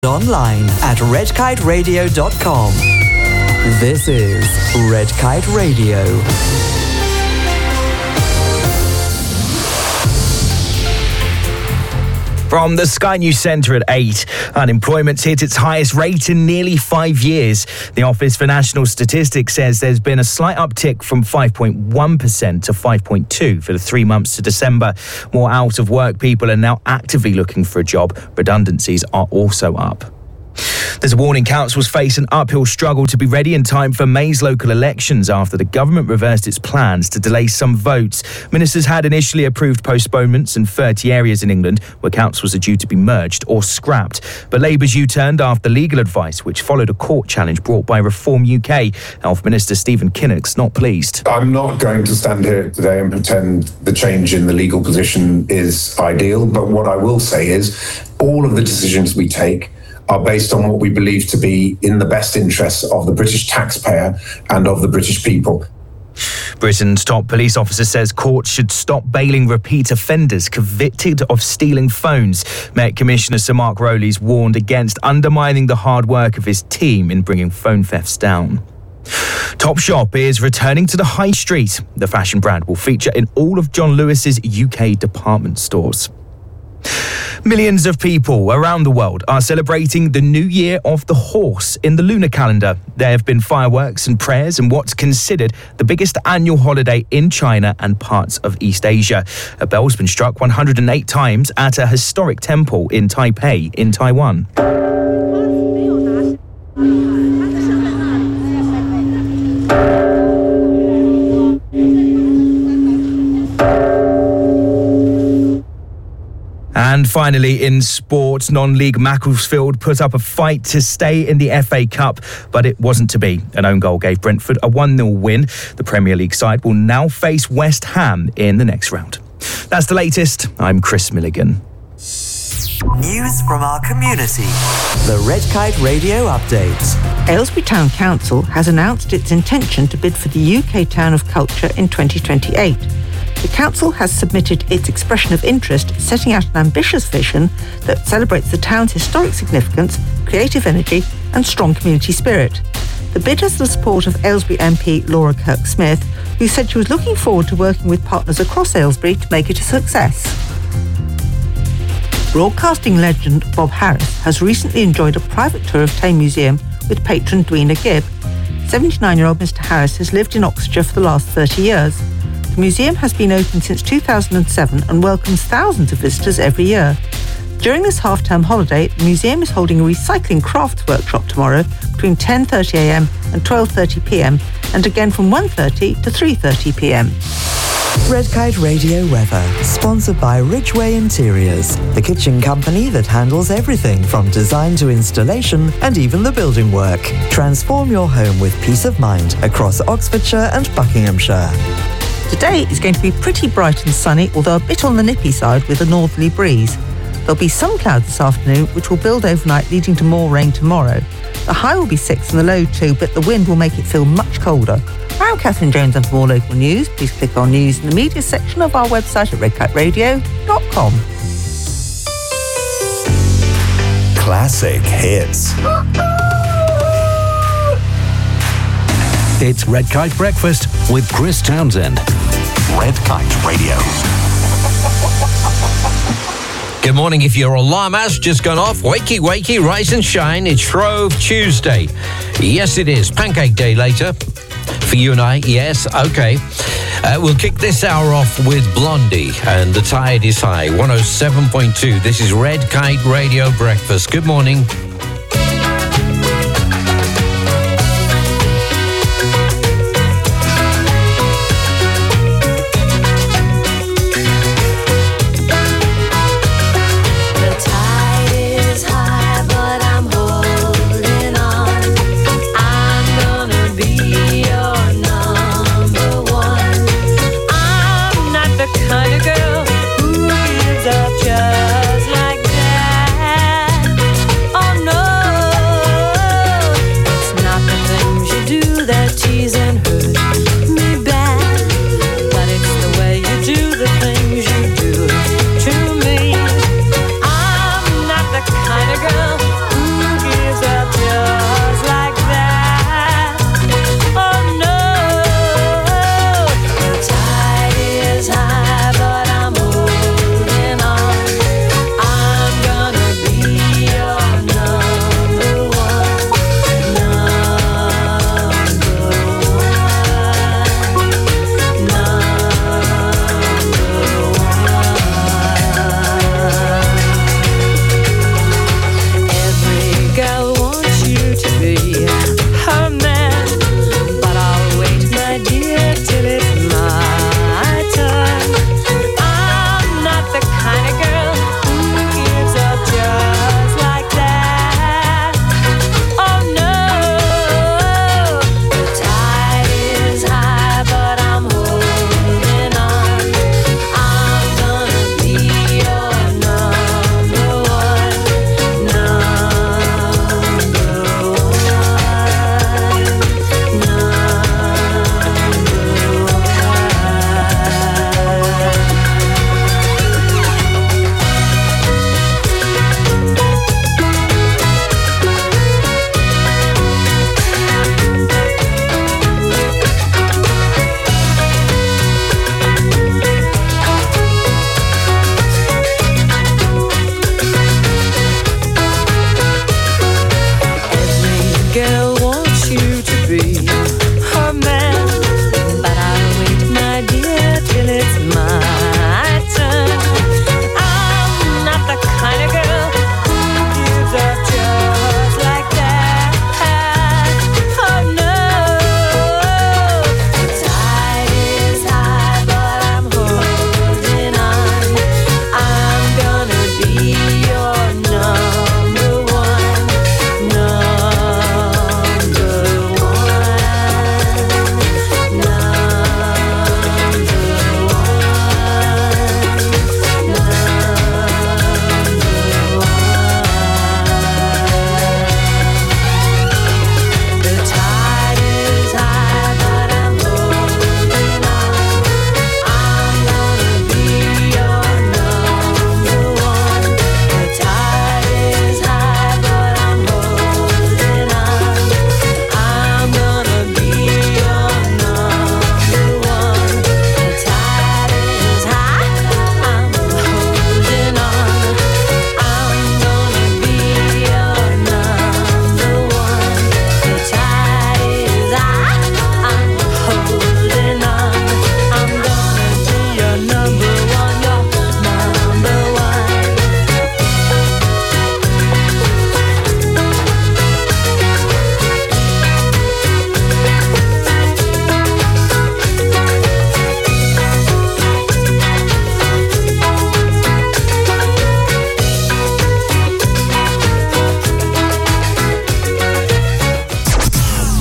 Online at redkiteradio.com. This is Red Kite Radio. From the Sky News Centre at 8, unemployment's hit its highest rate in nearly 5 years. The Office for National Statistics says there's been a slight uptick from 5.1% to 5.2% for the 3 months to December. More out-of-work people are now actively looking for a job. Redundancies are also up. There's a warning councils face an uphill struggle to be ready in time for May's local elections after the government reversed its plans to delay some votes. Ministers had initially approved postponements in 30 areas in England where councils are due to be merged or scrapped. But Labour's U-turned after legal advice, which followed a court challenge brought by Reform UK. Health Minister Stephen Kinnock's not pleased. I'm not going to stand here today and pretend the change in the legal position is ideal, but what I will say is all of the decisions we take are based on what we believe to be in the best interests of the British taxpayer and of the British people. Britain's top police officer says courts should stop bailing repeat offenders convicted of stealing phones. Met Commissioner Sir Mark Rowley's warned against undermining the hard work of his team in bringing phone thefts down. Topshop is returning to the high street. The fashion brand will feature in all of John Lewis's UK department stores. Millions of people around the world are celebrating the New Year of the Horse in the lunar calendar. There have been fireworks and prayers in what's considered the biggest annual holiday in China and parts of East Asia. A bell's been struck 108 times at a historic temple in Taipei in Taiwan. And finally, in sport, non-league Macclesfield put up a fight to stay in the FA Cup, but it wasn't to be. An own goal gave Brentford a 1-0 win. The Premier League side will now face West Ham in the next round. That's the latest. I'm Chris Milligan. News from our community. The Red Kite Radio Update. Aylesbury Town Council has announced its intention to bid for the UK Town of Culture in 2028. The council has submitted its expression of interest, setting out an ambitious vision that celebrates the town's historic significance, creative energy and strong community spirit. The bid has the support of Aylesbury MP Laura Kirk-Smith, who said she was looking forward to working with partners across Aylesbury to make it a success. Broadcasting legend Bob Harris has recently enjoyed a private tour of Tay Museum with patron Dweena Gibb. 79-year-old Mr Harris has lived in Oxfordshire for the last 30 years. The museum has been open since 2007 and welcomes thousands of visitors every year. During this half-term holiday, the museum is holding a recycling crafts workshop tomorrow between 10:30am and 12:30pm and again from 1:30 to 3:30pm. Red Kite Radio weather, sponsored by Ridgeway Interiors, the kitchen company that handles everything from design to installation and even the building work. Transform your home with peace of mind across Oxfordshire and Buckinghamshire. Today is going to be pretty bright and sunny, although a bit on the nippy side with a northerly breeze. There'll be some clouds this afternoon, which will build overnight, leading to more rain tomorrow. The high will be 6 and the low 2, but the wind will make it feel much colder. I'm Catherine Jones, and for more local news, please click on News in the Media section of our website at redkiteradio.com. Classic hits. It's Red Kite Breakfast with Chris Townsend. Red Kite Radio. Good morning. If your alarm has just gone off, wakey, wakey, rise and shine. It's Shrove Tuesday. Yes, it is. Pancake Day later. For you and I, yes, okay. We'll kick this hour off with Blondie and The Tide is High, 107.2. This is Red Kite Radio Breakfast. Good morning. Just like that.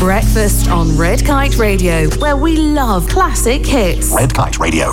Breakfast on Red Kite Radio, where we love classic hits. Red Kite Radio.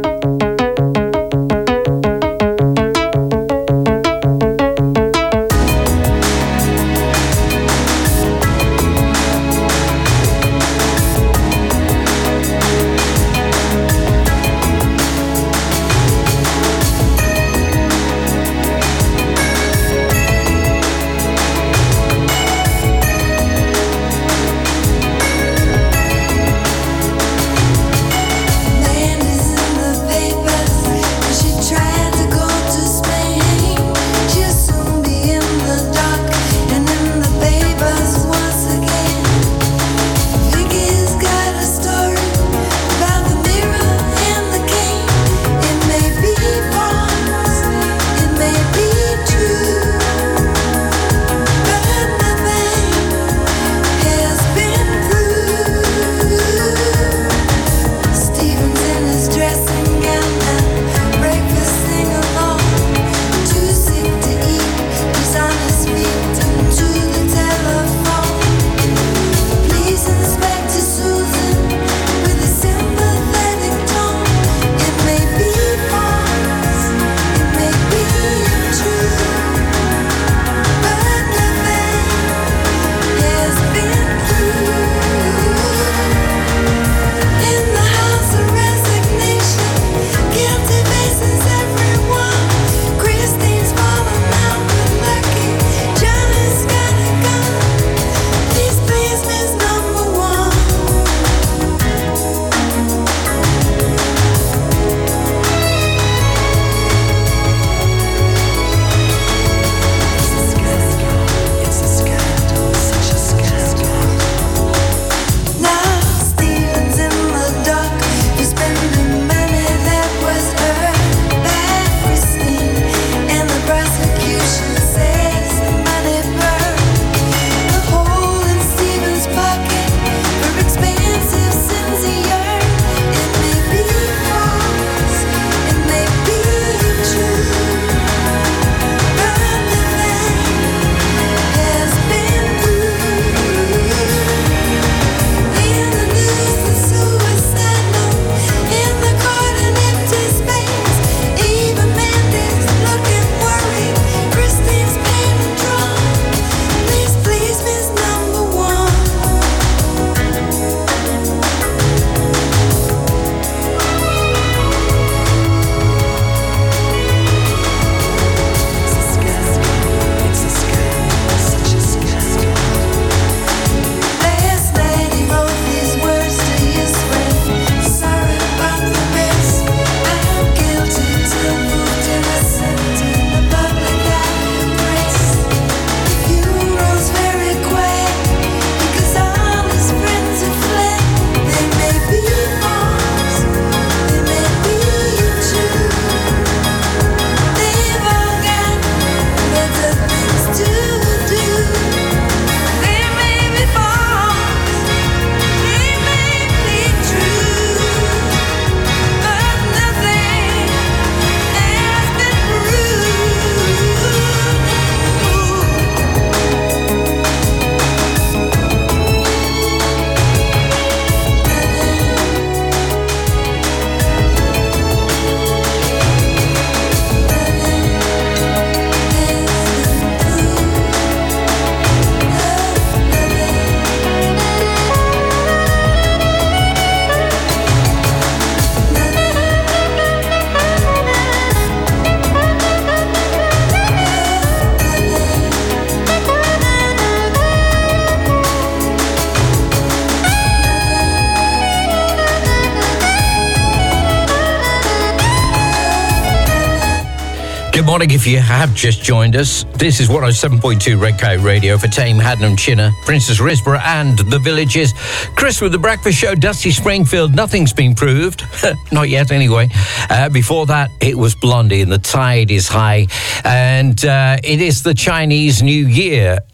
Good morning if you have just joined us. This is 107.2 Red Kite Radio for Tame, Haddenham, Chinner, Princess Risborough and the Villages. Chris with The Breakfast Show, Dusty Springfield, Nothing's Been Proved. Not yet anyway. Before that, it was Blondie and The Tide is High. And it is the Chinese New Year.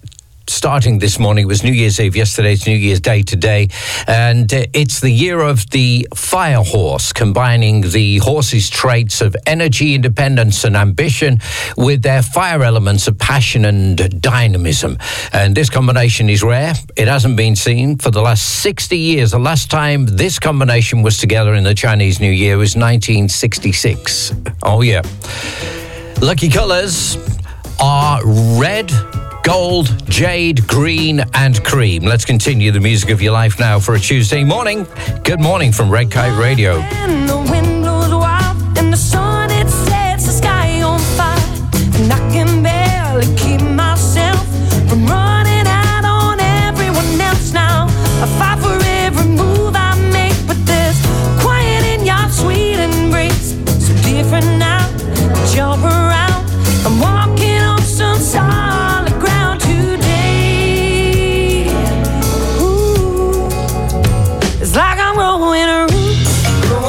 starting this morning. It was New Year's Eve yesterday. It's New Year's Day today. And it's the year of the fire horse, combining the horse's traits of energy, independence and ambition with their fire elements of passion and dynamism. And this combination is rare. It hasn't been seen for the last 60 years. The last time this combination was together in the Chinese New Year was 1966. Oh, yeah. Lucky colours are red, gold, jade, green and cream. Let's continue the music of your life now for a Tuesday morning. Good morning from Red Kite Radio. And the wind blows wild and the sun, it sets the sky on fire. And I can barely keep myself from running out on everyone else now. I fight for every move I make, but there's quiet in your sweet embrace. So different now, jump around. I'm walking on some solid ground today. Ooh, it's like I'm growing roots,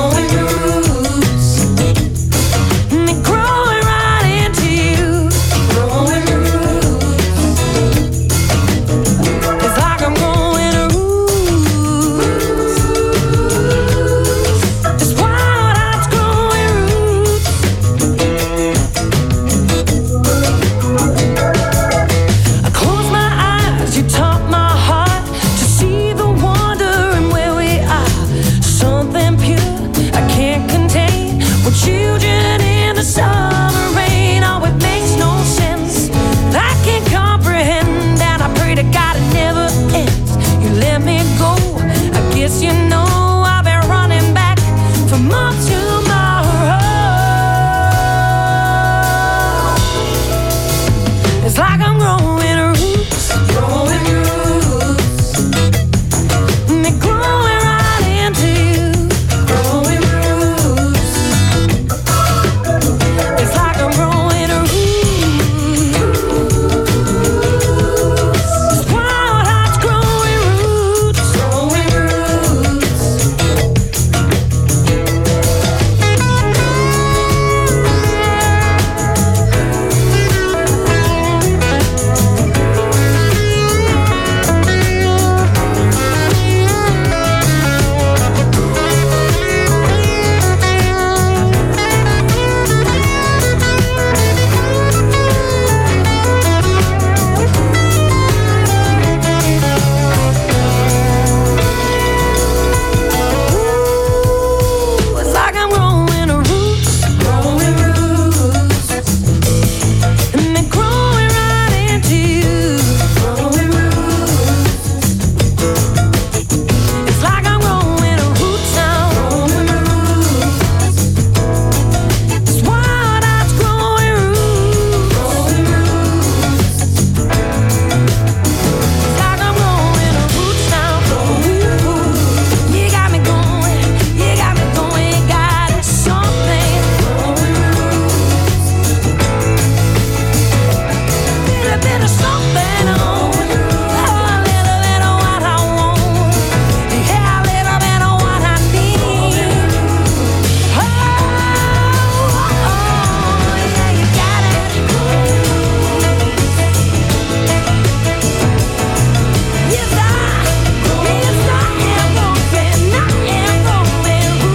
and they're growing right into you. It's like I'm growing roots. It's wild how it's growing roots. I close my eyes, you taught my heart to see the wonder in where we are. Something pure I can't contain. We're children in the summer rain. Oh, it makes no sense. I can't comprehend, and I pray to God it never ends. You let me go. I guess you know I've been running back for months tomorrow. It's like I'm growing roots, and they're growing right into you. It's like I'm growing roots. It's wild how it's growing roots. It's like I'm growing roots, and they're growing right into you. It's like I'm growing roots now. It's wild how it's growing roots. It's like I'm growing roots now. You got me going, you got me going, you got something. Little bit of something on, a little bit of what I want, yeah, a little bit of what I need. Yeah, you got it. Yes, I am going, I am going,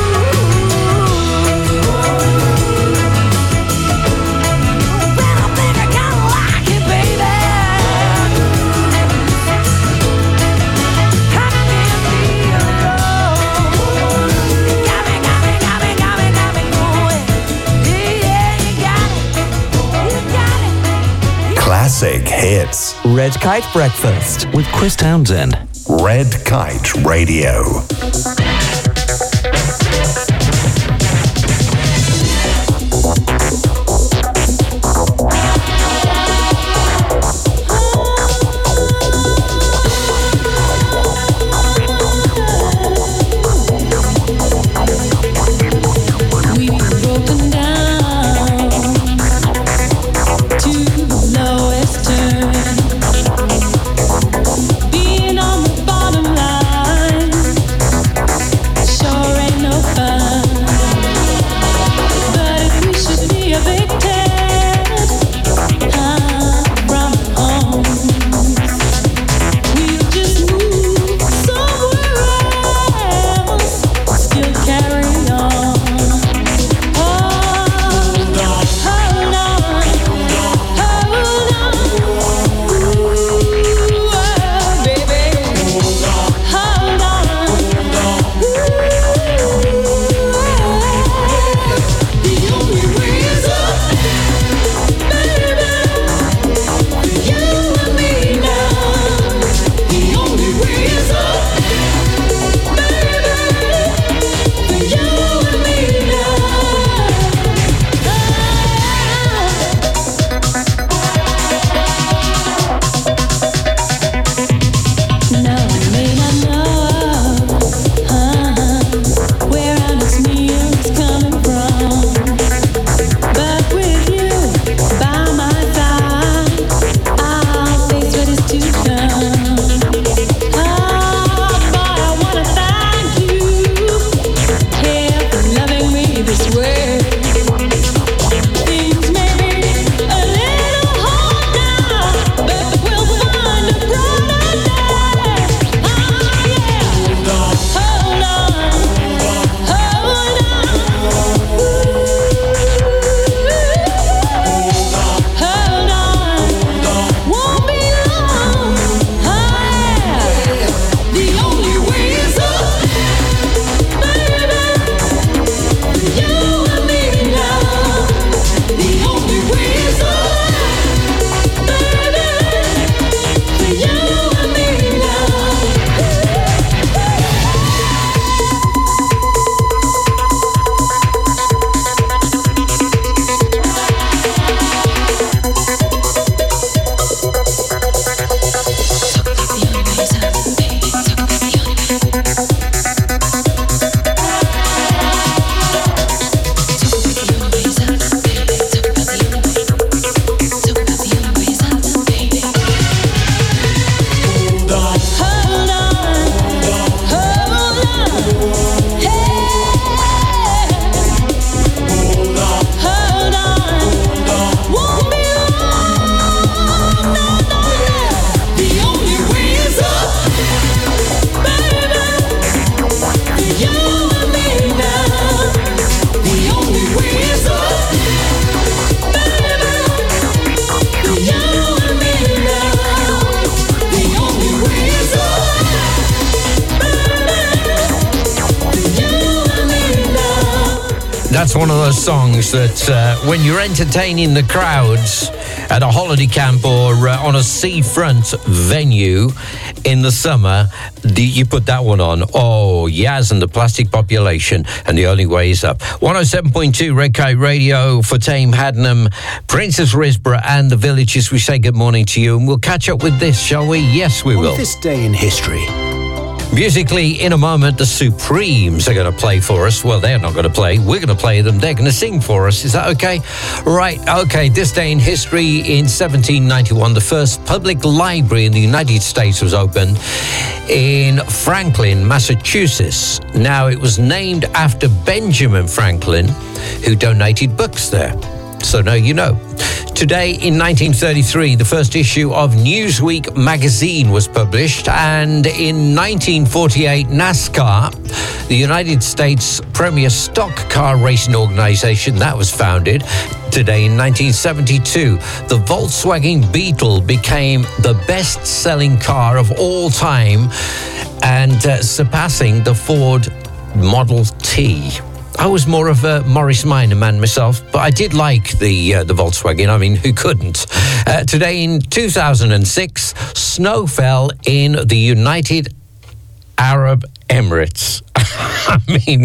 Well, I think I kinda like it, baby. I can feel it all. Got me going. Yeah, you got it. You got it. Classic hits. Red Kite Breakfast. With Chris Townsend. Red Kite Radio. We've broken down to the lowest turn. Being on the bottom line That's one of those songs that when you're entertaining the crowds at a holiday camp or on a seafront venue in the summer, you put that one on. Oh, Yaz and the Plastic Population, and The Only Way Is Up. 107.2 Red Kite Radio for Tame Hadnam, Princess Risborough and the Villages. We say good morning to you, and we'll catch up with this, shall we? Yes, we will. On this day in history. Musically, in a moment, the Supremes are going to play for us. Well, they're not going to play. We're going to play them. They're going to sing for us. Is that okay? Right. Okay. This day in history, in 1791, the first public library in the United States was opened in Franklin, Massachusetts. Now, it was named after Benjamin Franklin, who donated books there. So now you know. Today, in 1933, the first issue of Newsweek magazine was published, and in 1948, NASCAR, the United States premier stock car racing organization, that was founded. Today, in 1972, the Volkswagen Beetle became the best-selling car of all time and surpassing the Ford Model T. I was more of a Morris Minor man myself, but I did like the Volkswagen. I mean, who couldn't? Today in 2006, snow fell in the United Arab Emirates. I mean,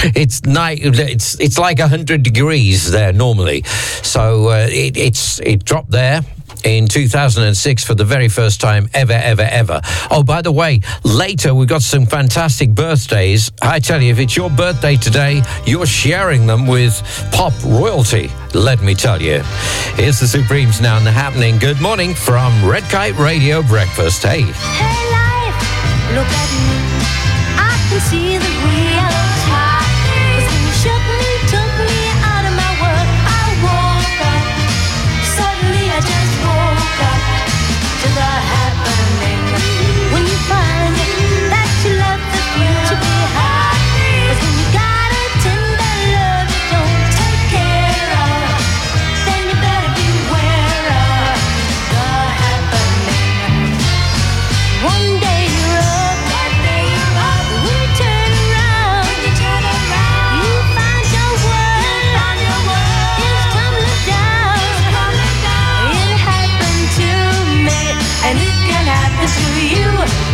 it's like 100 degrees there normally. So it dropped there in 2006 for the very first time ever. Oh, by the way, later we've got some fantastic birthdays. I tell you, if it's your birthday today, you're sharing them with pop royalty, let me tell you. Here's the Supremes now and The Happening. Good morning from Red Kite Radio Breakfast. Hey. Hey, life, look at me. I can see the real top. 'Cause when you shook me, took me out of my world, I woke up. Suddenly I just woke up to the happening. When you find that you left the future behind. 'Cause when you got a tender love you don't take care of, then you better beware of the happening. One day you're up, one day you're up. When you turn around, you find your world is tumbling down. It happened to me, and it can happen to you.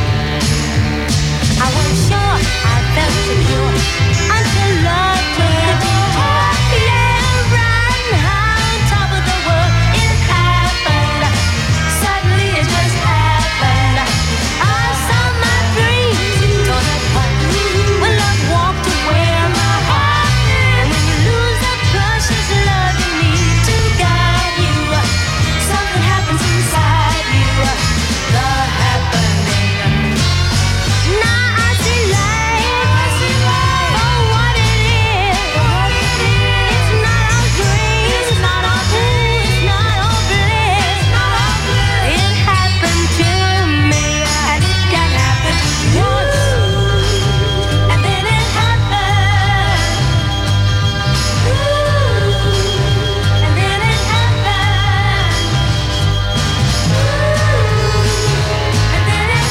I was sure, I felt secure until love took a detour. Yeah, right on top of the world, it happened. Suddenly it just happened. I saw my dreams torn apart when love walked away on my heart. And when you lose the precious love you need to guide you, something happens inside you. The happening. Now I see life for what it is. It's not all dreams, it's not all pain, it's not all bliss. It happened to me, and it can happen once, and then it happened. And then it happened. And then it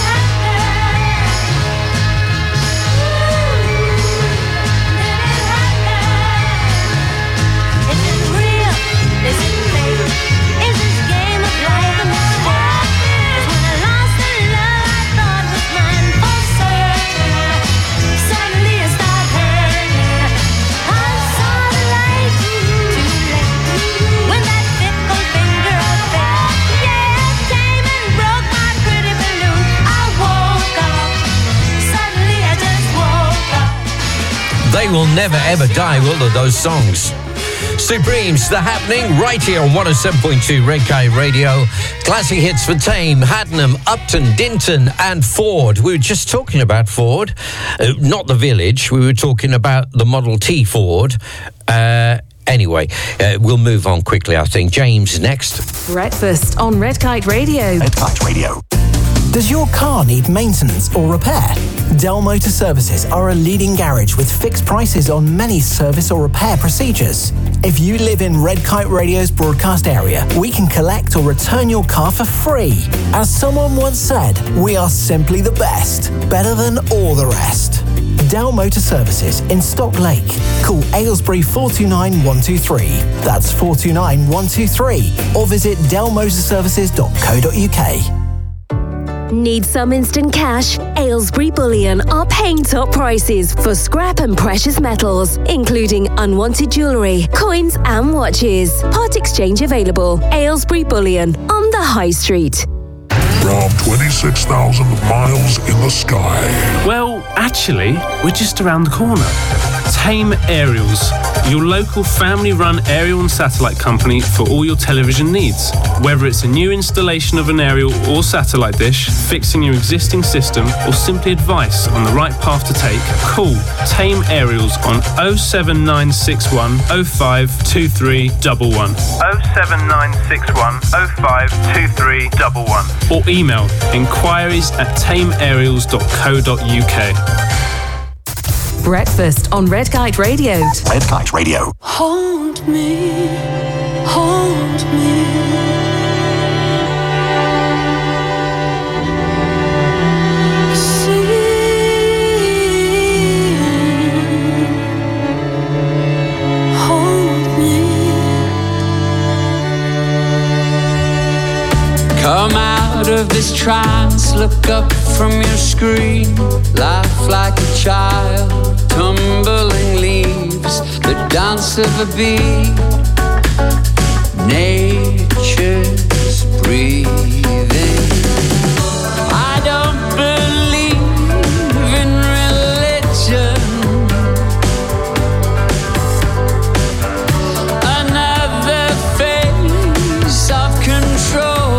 happened. Is it real? Is it fake? Is this game of life a mistake? 'Cause when I lost the love I thought was mine for certain, suddenly it started hurting. I saw the light too late when that fickle finger of fate, yeah, came and broke my pretty balloon. I woke up. Suddenly I just woke up. They will never ever die, will they, those songs? Supremes, The Happening, right here on 107.2 Red Kite Radio. Classic hits for Tame, Hadnam, Upton, Dinton and Ford. We were just talking about Ford, not the Village. We were talking about the Model T Ford. Anyway, we'll move on quickly, I think. James, next. Breakfast on Red Kite Radio. Red Kite Radio. Does your car need maintenance or repair? Dell Motor Services are a leading garage with fixed prices on many service or repair procedures. If you live in Red Kite Radio's broadcast area, we can collect or return your car for free. As someone once said, we are simply the best, better than all the rest. Dell Motor Services in Stock Lake. Call Aylesbury 429 123. That's 429 123. Or visit dellmotorservices.co.uk. Need some instant cash? Aylesbury Bullion are paying top prices for scrap and precious metals, including unwanted jewellery, coins and watches. Part exchange available. Aylesbury Bullion on the High Street. From 26,000 miles in the sky. Well, actually, we're just around the corner. Tame Aerials, your local family-run aerial and satellite company for all your television needs. Whether it's a new installation of an aerial or satellite dish, fixing your existing system, or simply advice on the right path to take, call Tame Aerials on 07961 052311. 07961 052311. Or email inquiries@tameaerials.co.uk. Breakfast on Red Kite Radio. Red Kite Radio. Hold me, hold me. Come out of this trance, look up from your screen, laugh like a child, tumbling leaves, the dance of a bee, nature's breathing. I don't believe in religion. Another phase of control.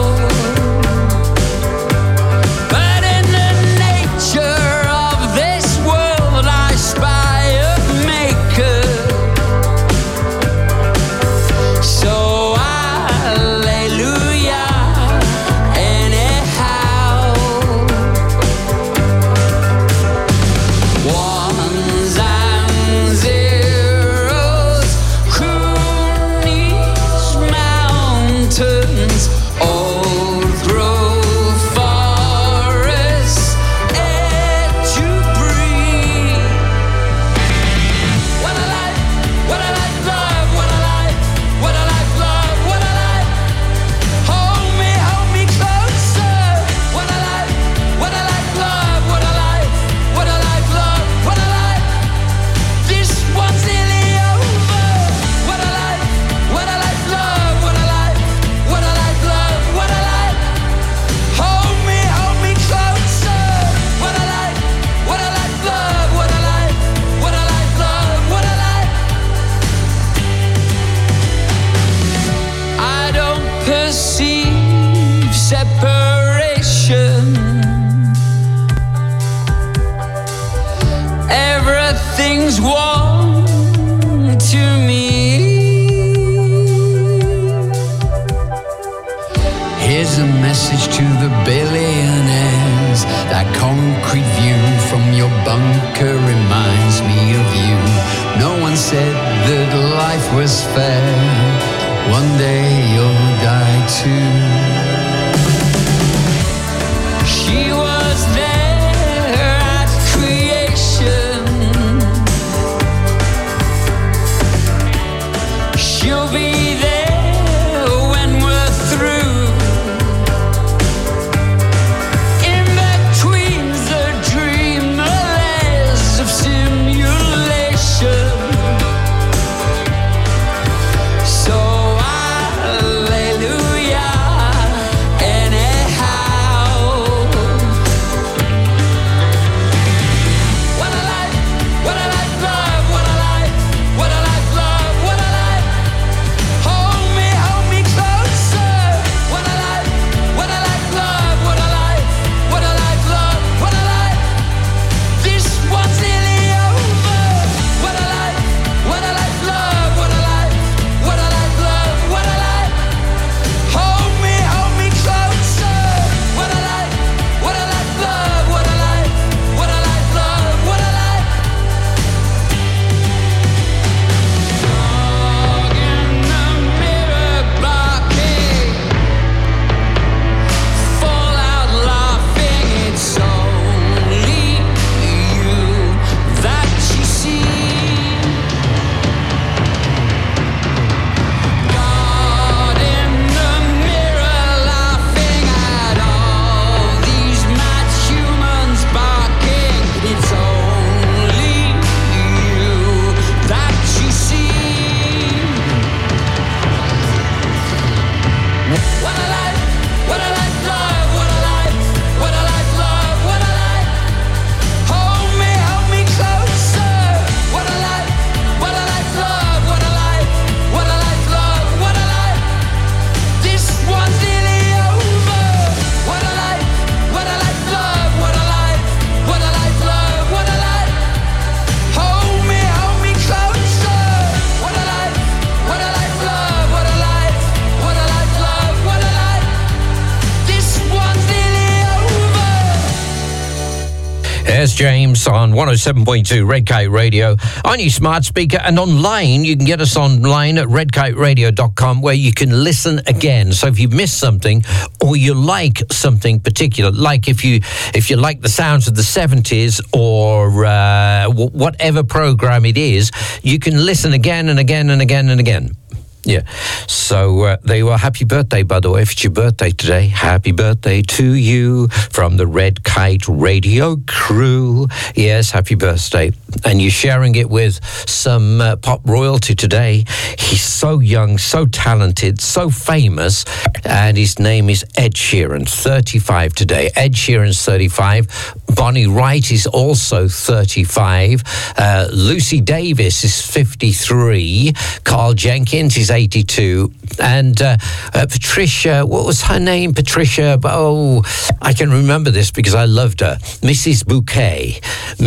Everything's one to me. Here's a message to the billionaires. That concrete view from your bunker reminds me of you. No one said that life was fair. One day you'll die too. She was there at creation. She'll be there when we're through. In between the dreamers of simulation. So hallelujah, anyhow. There's James on 107.2 Red Kite Radio, on your smart speaker, and online. You can get us online at redkiteradio.com, where you can listen again. So if you missed something, or you like something particular, like if you like the sounds of the 70s, or whatever program it is, you can listen again and again and again and again. Yeah. So there you are. Happy birthday, by the way, if it's your birthday today. Happy birthday to you from the Red Kite Radio crew. Yes, happy birthday. And you're sharing it with some pop royalty today. He's so young, so talented, so famous, and his name is Ed Sheeran, 35 today. Ed Sheeran's 35. Bonnie Wright is also 35. Lucy Davis is 53. Carl Jenkins is 82. And Patricia, what was her name? Patricia, I can remember this because I loved her. Mrs. Bouquet.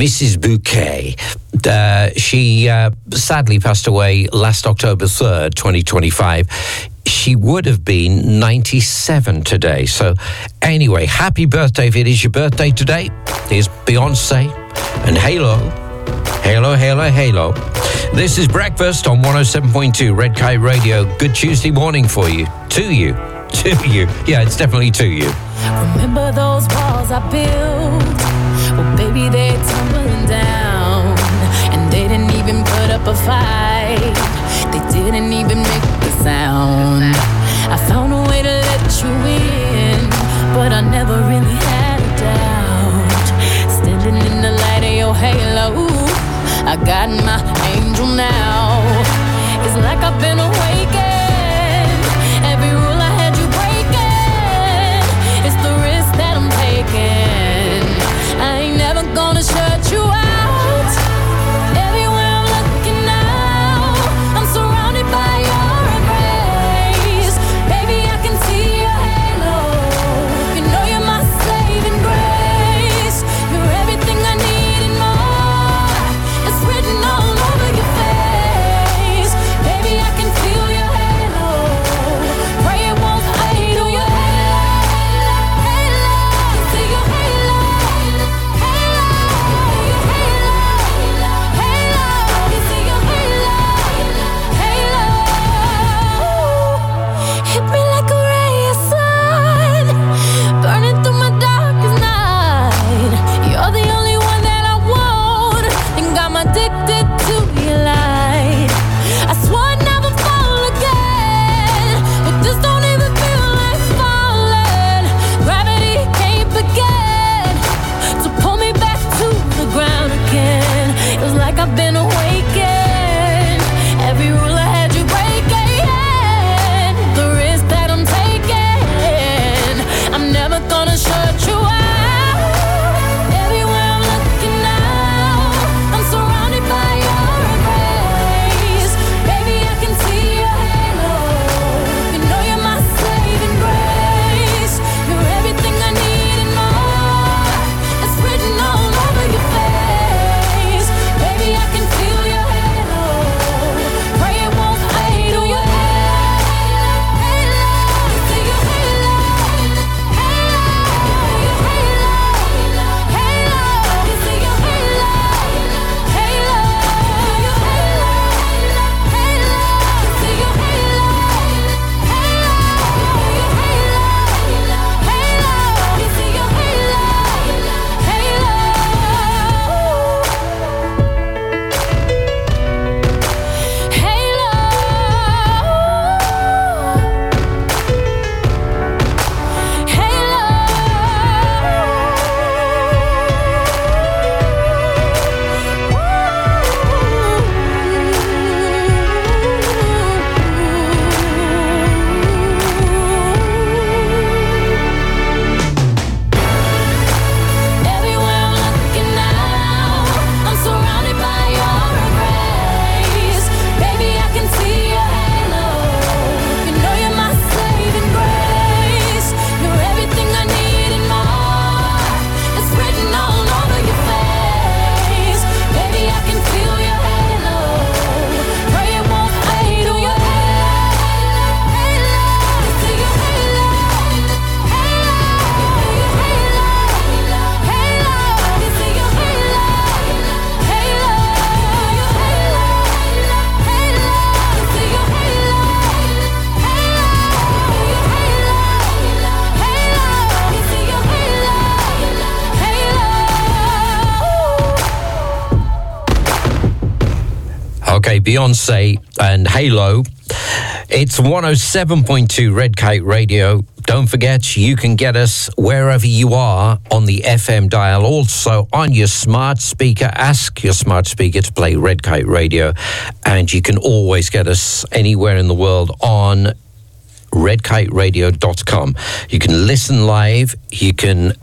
She sadly passed away last October 3rd, 2025. She would have been 97 today. So anyway, happy birthday if it is your birthday today. Here's Beyonce and Halo. Halo, Halo, Halo. This is Breakfast on 107.2 Red Kite Radio. Good Tuesday morning for you. To you. Yeah, it's definitely to you. Remember those walls I built? Well, baby, they're tumbling down. And they didn't even put up a fight. They didn't even make a sound. I found a way to let you in, but I never really had a doubt. Standing in the light of your halo, I got my angel now. It's like I've been awakened. Every rule I had you breaking. It's the risk that I'm taking. I ain't never gonna shut you out. Everywhere I'm looking now, I'm surrounded by your embrace. Baby, I can see your halo. You know you're my saving grace. You're everything I need and more. It's written all over your face. Baby, I can feel your halo. Okay, Beyonce and Halo. It's 107.2 Red Kite Radio. Don't forget, you can get us wherever you are on the FM dial. Also, on your smart speaker, ask your smart speaker to play Red Kite Radio. And you can always get us anywhere in the world on redkiteradio.com. You can listen live. You can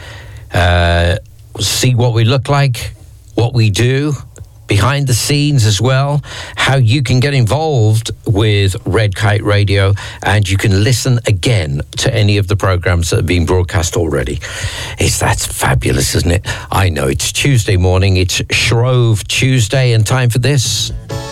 see what we look like, what we do, behind the scenes as well, how you can get involved with Red Kite Radio, and you can listen again to any of the programs that have been broadcast already. That's fabulous, isn't it? I know, it's Tuesday morning, it's Shrove Tuesday, and time for this.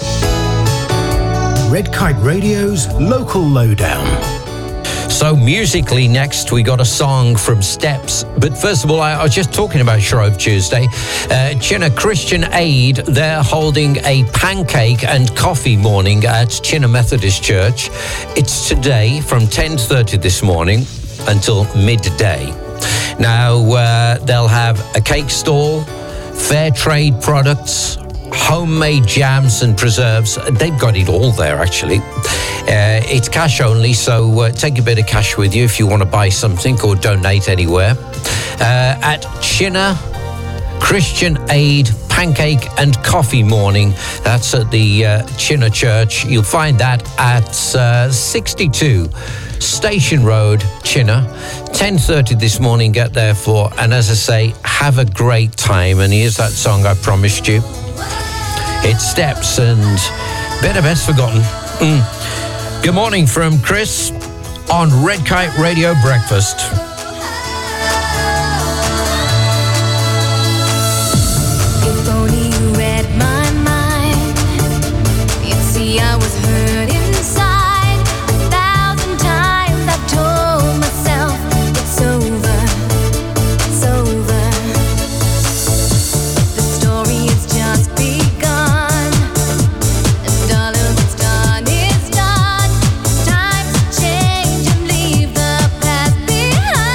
Red Kite Radio's Local Lowdown. So musically next, we got a song from Steps. But first of all, I was just talking about Shrove Tuesday. Chinna Christian Aid, they're holding a pancake and coffee morning at Chinna Methodist Church. It's today from 10:30 this morning until midday. Now, they'll have a cake stall, fair trade products, homemade jams and preserves. They've got it all there, actually. It's cash only, so take a bit of cash with you if you want to buy something or donate anywhere. At Chinna Christian Aid Pancake and Coffee Morning, that's at the Chinna Church. You'll find that at 62 Station Road, Chinna. 10:30 this morning, get there for, and as I say, have a great time. And here's that song I promised you. It's Steps and Better Best Forgotten. Good morning from Chris on Red Kite Radio Breakfast. If only you read my mind, you'd see I was hurt inside. 1,000 times I've told myself it's over, it's over. The story has just begun, and darling, what's done is done. Time to change and leave the past behind.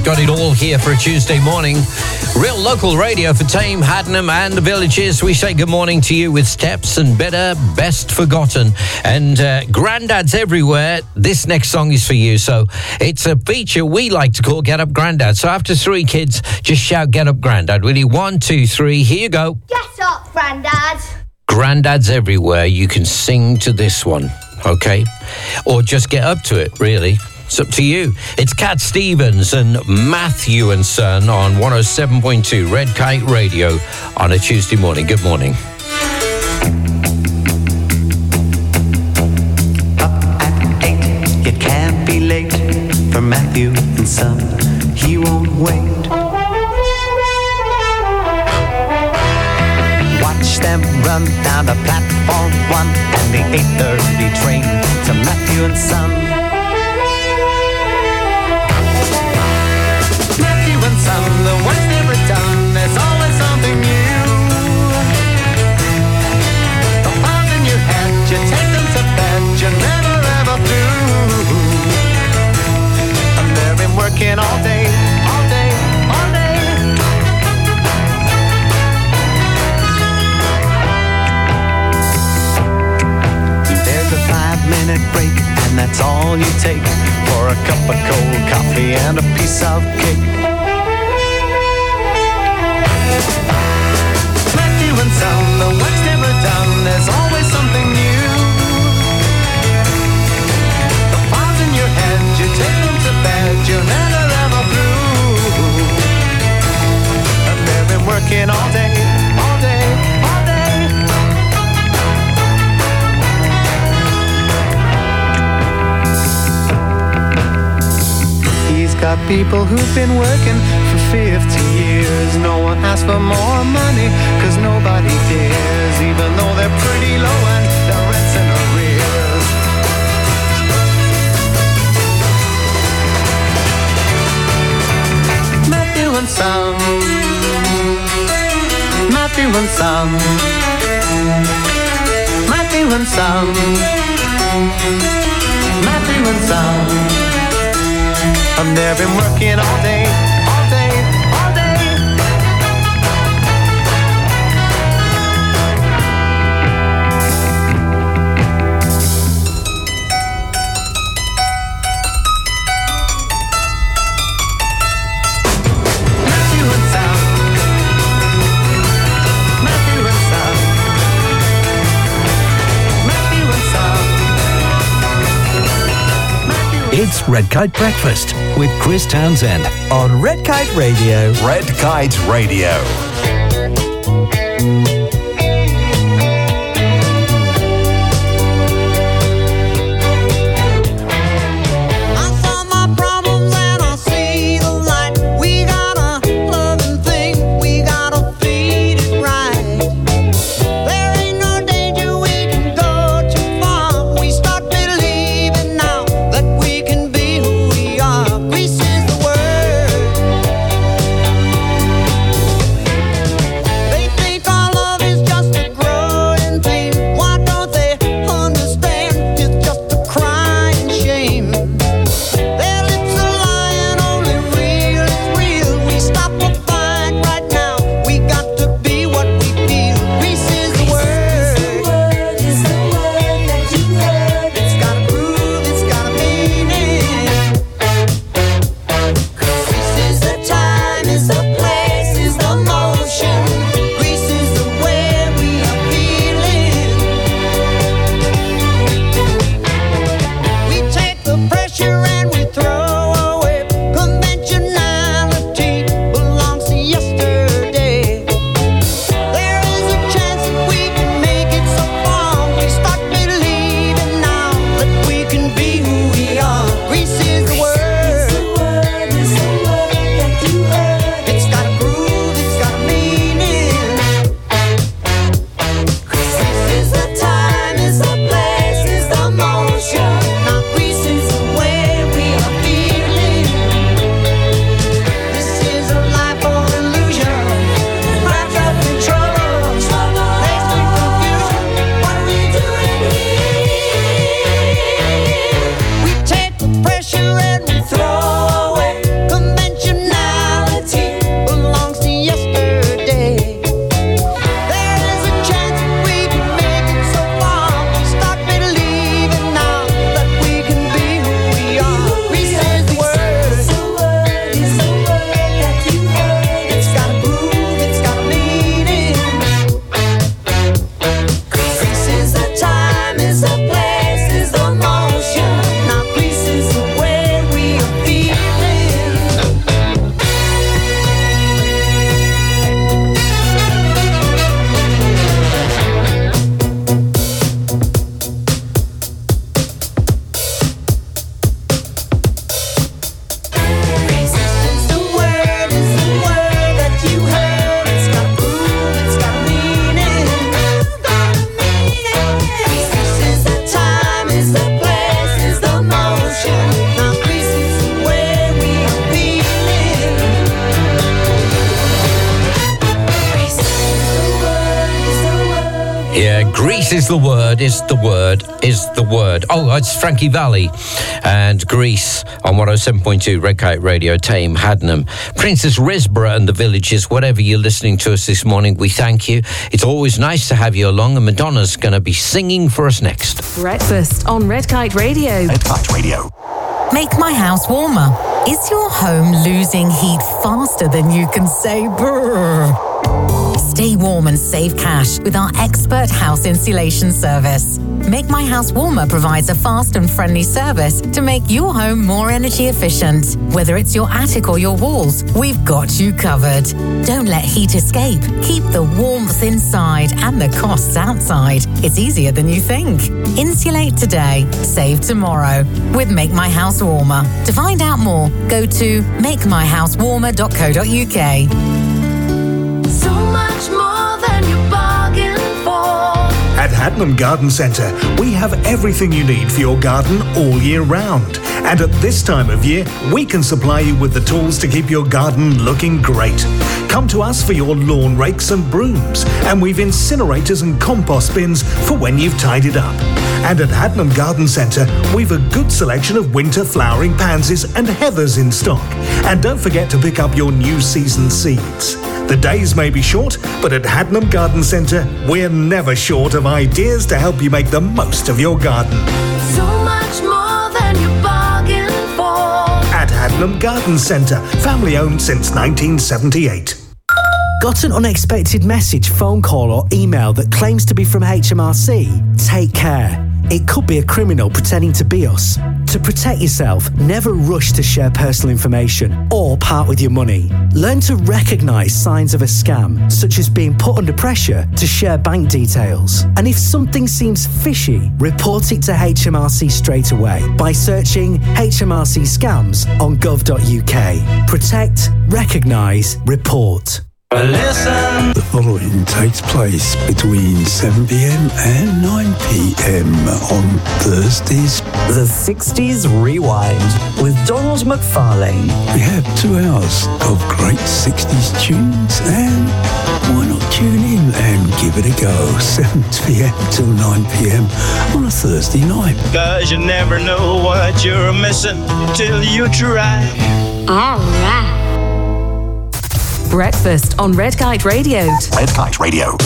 got it all here for a Tuesday morning. Real local radio for Tame, Haddenham and the villages. We say good morning to you with Steps and Better, Best Forgotten. And Granddads Everywhere, this next song is for you. So it's a feature we like to call Get Up Grandad. So after 3 kids, just shout Get Up Grandad. Will you? 1, 2, 3, here you go. Get up, Grandad. Granddads Everywhere, you can sing to this one, okay? Or just get up to it, really. It's up to you. It's Cat Stevens and Matthew and Son on 107.2 Red Kite Radio on a Tuesday morning. Good morning. Up at 8, it can't be late for Matthew and Son. He won't wait. Watch them run down the platform 1 and the 8:30 train to Matthew and Son. Son, the work's never done, there's always something new. The files in your head, you take them to bed, you're never ever through. And they've been working all day, all day, all day. There's a 5-minute break, and that's all you take for a cup of cold coffee and a piece of cake. And some, the work's never done, there's always something new. The files in your head, you take them to bed, you're never ever through. And they've been working all day, all day, all day. He's got people who've been working for 50 years. No one asks for more money, cause nobody cares, even though they're pretty low and the rent's in arrears. Matthew and Son, Matthew and Son, Matthew and Son, Matthew and Son. And they've been working all day, all day, all day. Matthew and Son, Matthew and Son, Matthew and Son. It's Red Kite Breakfast with Chris Townsend on Red Kite Radio. Red Kite Radio. They think all of Greece is the word, is the word, is the word. Oh, it's Frankie Valli and Greece on 107.2 Red Kite Radio, Tame Hadnam. Princess Risborough and the Villages, whatever you're listening to us this morning, we thank you. It's always nice to have you along, and Madonna's going to be singing for us next. Breakfast on Red Kite Radio. Red Kite Radio. Make my house warmer. Is your home losing heat faster than you can say brrr? Stay warm and save cash with our expert house insulation service. Make My House Warmer provides a fast and friendly service to make your home more energy efficient. Whether it's your attic or your walls, we've got you covered. Don't let heat escape. Keep the warmth inside and the costs outside. It's easier than you think. Insulate today, save tomorrow with Make My House Warmer. To find out more, go to makemyhousewarmer.co.uk. So much more than you bargained for. At Hadnam Garden Centre, we have everything you need for your garden all year round. And at this time of year, we can supply you with the tools to keep your garden looking great. Come to us for your lawn rakes and brooms, and we've incinerators and compost bins for when you've tidied up. And at Hadnam Garden Centre, we've a good selection of winter flowering pansies and heathers in stock. And don't forget to pick up your new season seeds. The days may be short, but at Hadnam Garden Centre, we're never short of ideas to help you make the most of your garden. So much more than you bargained for. At Hadnam Garden Centre, family owned since 1978. Got an unexpected message, phone call or email that claims to be from HMRC? Take care. It could be a criminal pretending to be us. To protect yourself, never rush to share personal information or part with your money. Learn to recognise signs of a scam, such as being put under pressure to share bank details. And if something seems fishy, report it to HMRC straight away by searching HMRC scams on gov.uk. Protect, recognise, report. Listen. The following takes place between 7 p.m. and 9 p.m. on Thursdays. The 60s Rewind with Donald McFarlane. We have 2 hours of great 60s tunes, and why not tune in and give it a go? 7 p.m. till 9 p.m. on a Thursday night. 'Cause you never know what you're missing till you try. All right. Breakfast on Red Kite Radio. Red Kite Radio.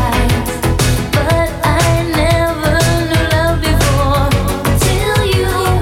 But I never knew love before till you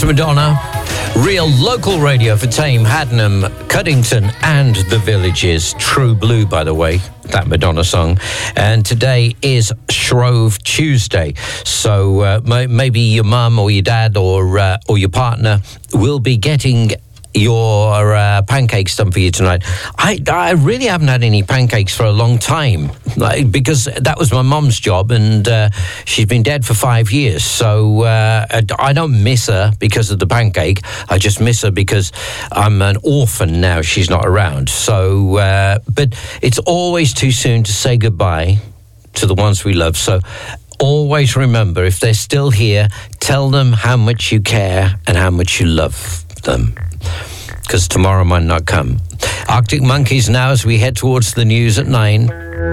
That's Madonna. Real local radio for Tame, Haddenham, Cuddington and the Villages. True Blue, by the way, that Madonna song. And today is Shrove Tuesday. So maybe your mum or your dad or your partner will be getting your pancakes done for you tonight. I really haven't had any pancakes for a long time, because that was my mum's job, and she's been dead for 5 years. So I don't miss her because of the pancake. I just miss her because I'm an orphan now. She's not around. So, but it's always too soon to say goodbye to the ones we love. So always remember, if they're still here, tell them how much you care and how much you love them, because tomorrow might not come. Arctic Monkeys now as we head towards the news at 9.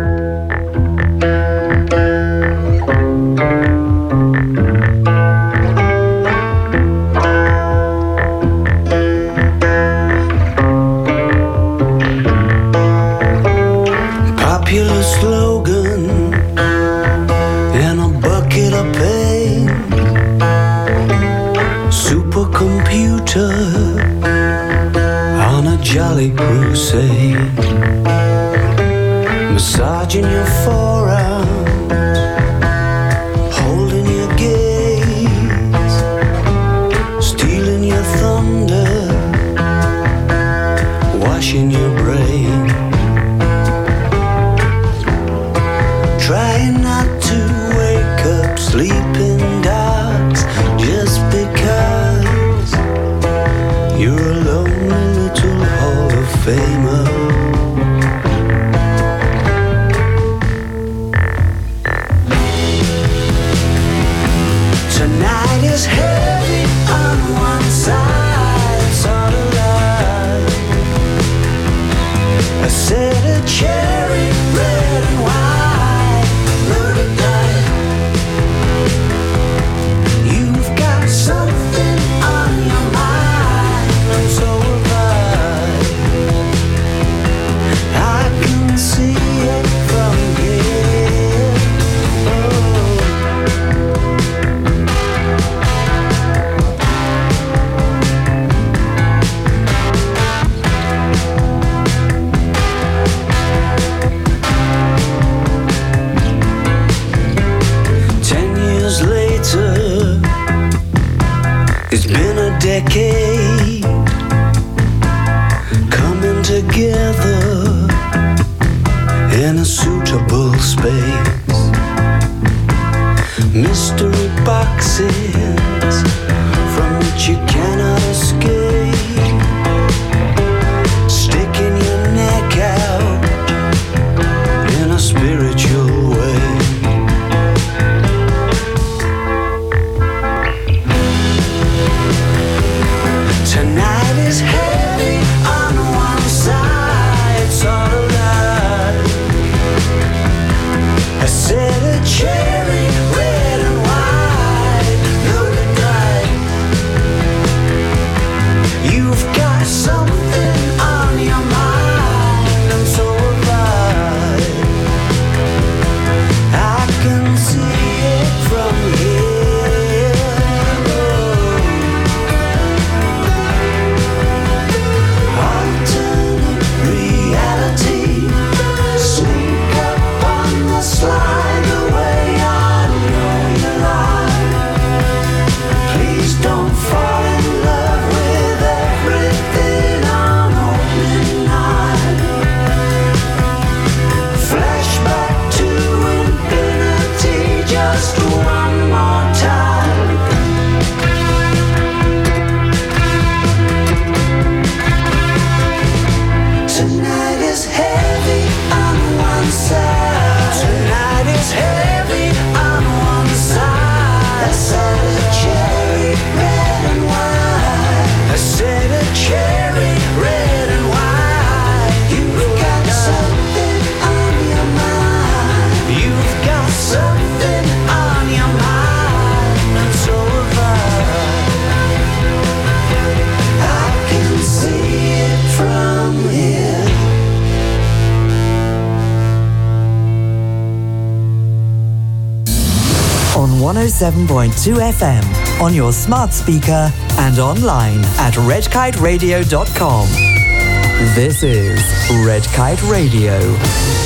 Popular slogan and a bucket of pain. Supercomputer on a jolly crusade, massaging your forearms, holding your gaze, stealing your thunder, washing your brain, trying not to wake up sleeping dogs just because you're a lonely little Hall of Famer. Tonight is heavy on one side, sort of light. I said a cherry red and white, blue to night. You've got something on your mind, and so have I can see it from here. Oh. 10 years later, it's been a decade, coming together in a suitable space. Mystery boxes from which you cannot escape, sticking your neck out in a spiritual way. Tonight is heavy on one side, sort of light. I said a cherry red and white, blue to night. You've got something on your mind, and so have I can see it from here. Alternate reality, sneak up on the slide the way I know you lie. Please don't fall in love with everything on opening night. Flashback to infinity just one more time. Tonight is heavy on one side. Tonight is heavy on one side. I said a cherry red and white. I said a cherry red and white. You've got something on your mind. You've got something on your mind, and so have I can see it from here. On 107.2 FM, on your smart speaker, and online at redkiteradio.com. This is Red Kite Radio.